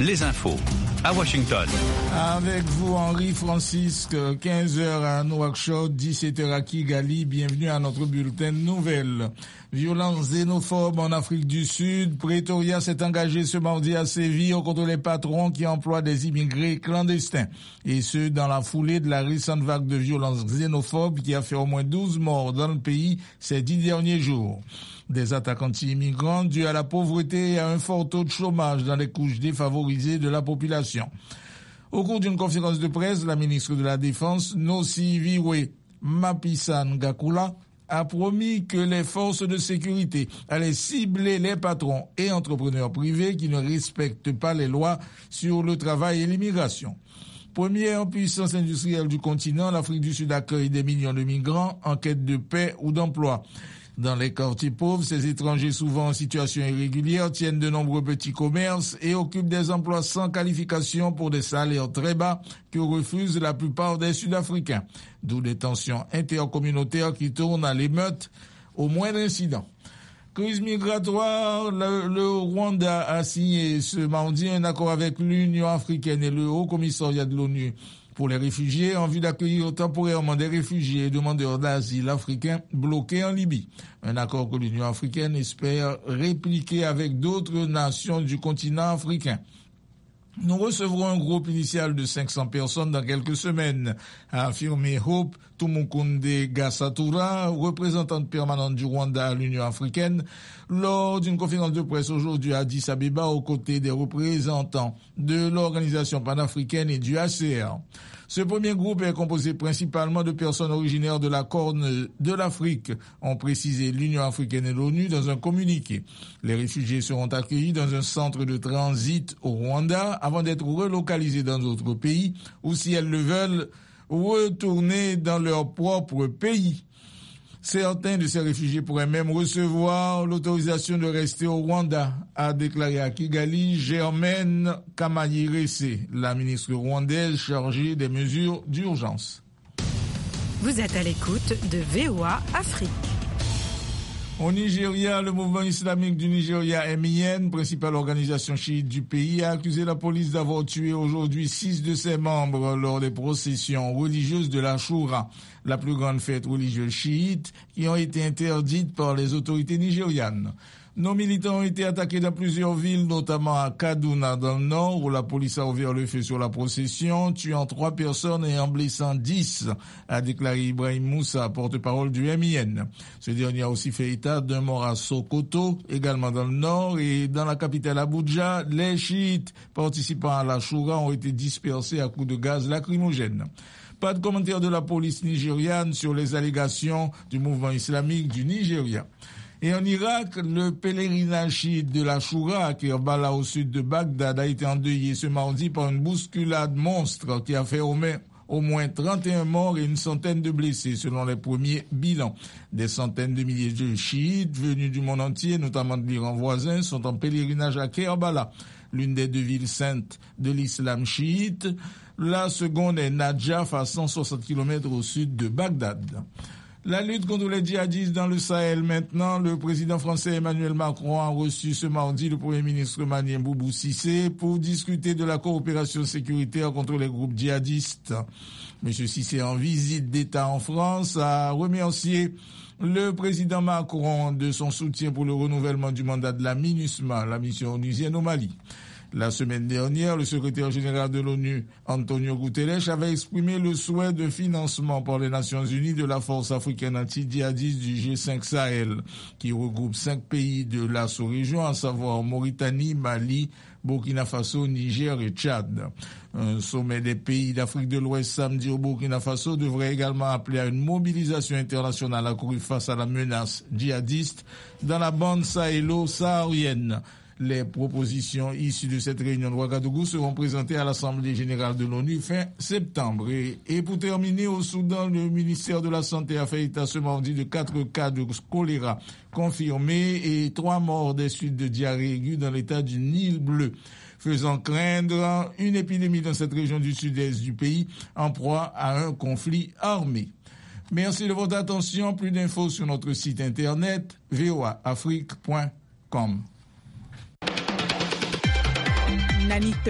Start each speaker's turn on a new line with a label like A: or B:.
A: les infos à Washington.
B: Avec vous, Henri Francisque, 15h à Nouakchott, 17h à Kigali. Bienvenue à notre bulletin de nouvelles. Violence xénophobe en Afrique du Sud. Pretoria s'est engagé ce mardi à sévir contre les patrons qui emploient des immigrés clandestins. Et ce, dans la foulée de la récente vague de violence xénophobe qui a fait au moins 12 morts dans le pays ces 10 derniers jours. Des attaques anti-immigrants dues à la pauvreté et à un fort taux de chômage dans les couches défavorisées de la population. Au cours d'une conférence de presse, la ministre de la Défense, Nosiviwe Mapisa-Ngakula, a promis que les forces de sécurité allaient cibler les patrons et entrepreneurs privés qui ne respectent pas les lois sur le travail et l'immigration. Première puissance industrielle du continent, l'Afrique du Sud accueille des millions de migrants en quête de paix ou d'emploi. Dans les quartiers pauvres, ces étrangers souvent en situation irrégulière tiennent de nombreux petits commerces et occupent des emplois sans qualification pour des salaires très bas que refusent la plupart des Sud-Africains. D'où des tensions intercommunautaires qui tournent à l'émeute au moindre incident. Crise migratoire, le Rwanda a signé ce mardi un accord avec l'Union africaine et le Haut Commissariat de l'ONU pour les réfugiés en vue d'accueillir temporairement des réfugiés et demandeurs d'asile africains bloqués en Libye. Un accord que l'Union africaine espère répliquer avec d'autres nations du continent africain. Nous recevrons un groupe initial de 500 personnes dans quelques semaines, a affirmé Hope Tumukunde Gasatura, représentante permanente du Rwanda à l'Union africaine, lors d'une conférence de presse aujourd'hui à Addis Abeba aux côtés des représentants de l'organisation panafricaine et du HCR. Ce premier groupe est composé principalement de personnes originaires de la Corne de l'Afrique, ont précisé l'Union africaine et l'ONU dans un communiqué. Les réfugiés seront accueillis dans un centre de transit au Rwanda avant d'être relocalisés dans d'autres pays ou, si elles le veulent, retourner dans leur propre pays. Certains de ces réfugiés pourraient même recevoir l'autorisation de rester au Rwanda, a déclaré à Kigali Germaine Kamayirese, la ministre rwandaise chargée des mesures d'urgence.
C: Vous êtes à l'écoute de VOA Afrique.
B: Au Nigeria, le mouvement islamique du Nigeria, MIN, principale organisation chiite du pays, a accusé la police d'avoir tué aujourd'hui 6 de ses membres lors des processions religieuses de l'Ashura, la plus grande fête religieuse chiite, qui ont été interdites par les autorités nigérianes. Nos militants ont été attaqués dans plusieurs villes, notamment à Kaduna dans le nord, où la police a ouvert le feu sur la procession, tuant 3 personnes et en blessant 10, a déclaré Ibrahim Moussa, porte-parole du MIN. Ce dernier a aussi fait état d'un mort à Sokoto, également dans le nord, et dans la capitale Abuja, les chiites participant à la Shura ont été dispersés à coups de gaz lacrymogène. Pas de commentaire de la police nigériane sur les allégations du mouvement islamique du Nigeria. Et en Irak, le pèlerinage chiite de la Shura à Kerbala au sud de Bagdad a été endeuillé ce mardi par une bousculade monstre qui a fait au moins 31 morts et une centaine de blessés selon les premiers bilans. Des centaines de milliers de chiites venus du monde entier, notamment de l'Iran voisin, sont en pèlerinage à Kerbala, l'une des 2 villes saintes de l'islam chiite. La seconde est Najaf à 160 km au sud de Bagdad. La lutte contre les djihadistes dans le Sahel maintenant, le président français Emmanuel Macron a reçu ce mardi le premier ministre malien Boubou Cissé pour discuter de la coopération sécuritaire contre les groupes djihadistes. Monsieur Cissé, en visite d'État en France, a remercié le président Macron de son soutien pour le renouvellement du mandat de la MINUSMA, la mission onusienne au Mali. La semaine dernière, le secrétaire général de l'ONU, Antonio Guterres, avait exprimé le souhait de financement par les Nations Unies de la force africaine anti-djihadiste du G5 Sahel, qui regroupe 5 pays de la sous-région, à savoir Mauritanie, Mali, Burkina Faso, Niger et Tchad. Un sommet des pays d'Afrique de l'Ouest samedi au Burkina Faso devrait également appeler à une mobilisation internationale accrue face à la menace djihadiste dans la bande sahélo-saharienne. Les propositions issues de cette réunion de Ouagadougou seront présentées à l'Assemblée générale de l'ONU fin septembre. Et pour terminer, au Soudan, le ministère de la Santé a fait état ce mardi de 4 cas de choléra confirmés et 3 morts des suites de diarrhée aiguë dans l'état du Nil bleu, faisant craindre une épidémie dans cette région du sud-est du pays en proie à un conflit armé. Merci de votre attention. Plus d'infos sur notre site internet voaafrique.com.